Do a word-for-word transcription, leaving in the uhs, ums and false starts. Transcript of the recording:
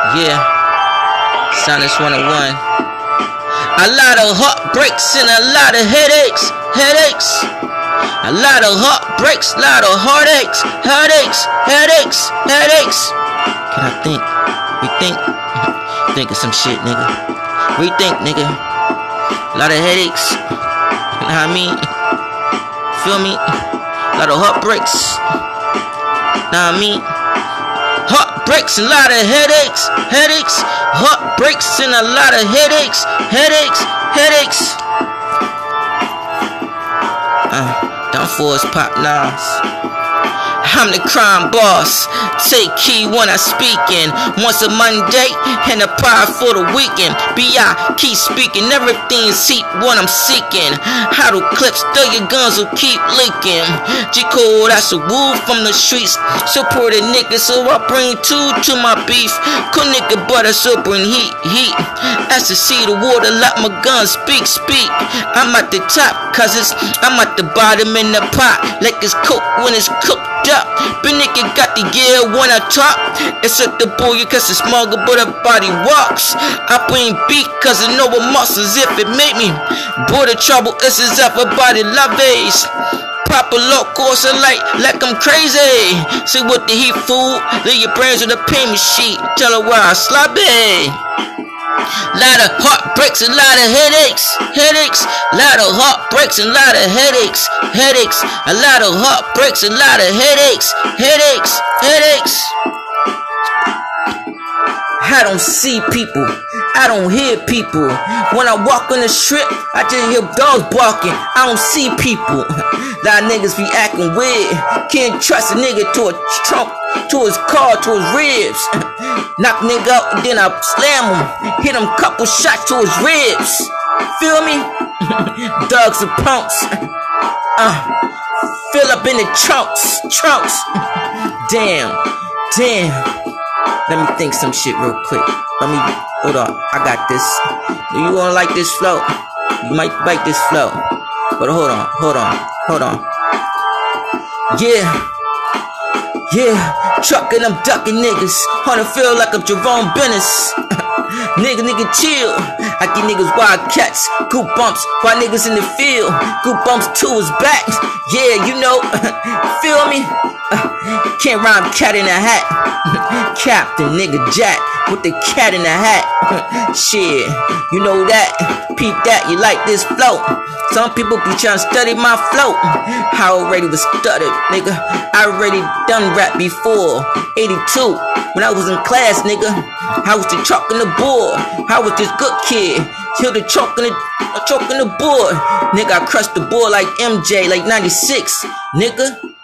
Yeah, Silence one oh one. A lot of heartbreaks and a lot of headaches, headaches. A lot of heartbreaks, a lot of heartaches, headaches, headaches, headaches. Can I think? Rethink? Think of some shit, nigga. Rethink, nigga. A lot of headaches. You know what I mean? Feel me? A lot of heartbreaks. Know what I mean? Heartbreaks and a lot of headaches, headaches. Heartbreaks and a lot of headaches, headaches, headaches. Uh, don't force pop Nas. I'm the crime boss. Take key when I speaking. Once a Monday and a pride for the weekend. B I keep speaking. Everything's heat what I'm seeking. How do clips throw your guns will keep leaking. G Code, that's a woo from the streets. Support a nigga, so I bring two to my beef. Cool nigga, but I still bring heat, heat. As to see the water, let my guns speak, speak. I'm at the top, cause it's I'm at the bottom in the pot. Like it's cooked when it's cooked up. But nigga got the gear when I talk. It's at the boogie cause it's smoker, but her body walks. I bring beat cause I know what muscles if it make me. Boy, the trouble is is everybody loves. Proper local, so like, like I'm crazy. See what the heat fool, leave your brains on the payment sheet. Tell her where I sloppy. Lot of heartbreaks, a lot of headaches, headaches. Lot of heartbreaks, and a lot of headaches, headaches. A lot of heartbreaks, a lot of headaches, headaches, headaches. I don't see people, I don't hear people. When I walk on the strip, I just hear dogs barking. I don't see people. Lot of niggas be acting weird. Can't trust a nigga to a trunk, to his car, to his ribs. Knock nigga out, then I slam him. Hit him couple shots to his ribs. Feel me? Dogs and punks. Uh, fill up in the trunks, trunks. Damn, damn. Let me think some shit real quick. Let me, hold on, I got this. You gonna like this flow? You might like this flow. But hold on, hold on, hold on. Yeah, yeah, trucking, I'm ducking niggas. Wanna feel like I'm Jerome Bennis. Nigga, nigga, chill. I get niggas wildcats, goop bumps, while niggas in the field. Goop bumps to his back. Yeah, you know, feel me? Can't rhyme cat in a hat. Captain nigga Jack with the cat in the hat. Shit, you know that. Peep that, you like this flow. Some people be trying to study my flow. I already was studied, nigga. I already done rap before. eighty-two, when I was in class, nigga. I was the chalk on the board. I was this good kid. Till the chalk on the, chalk on the board. Nigga, I crushed the board like M J, like ninety-six, nigga.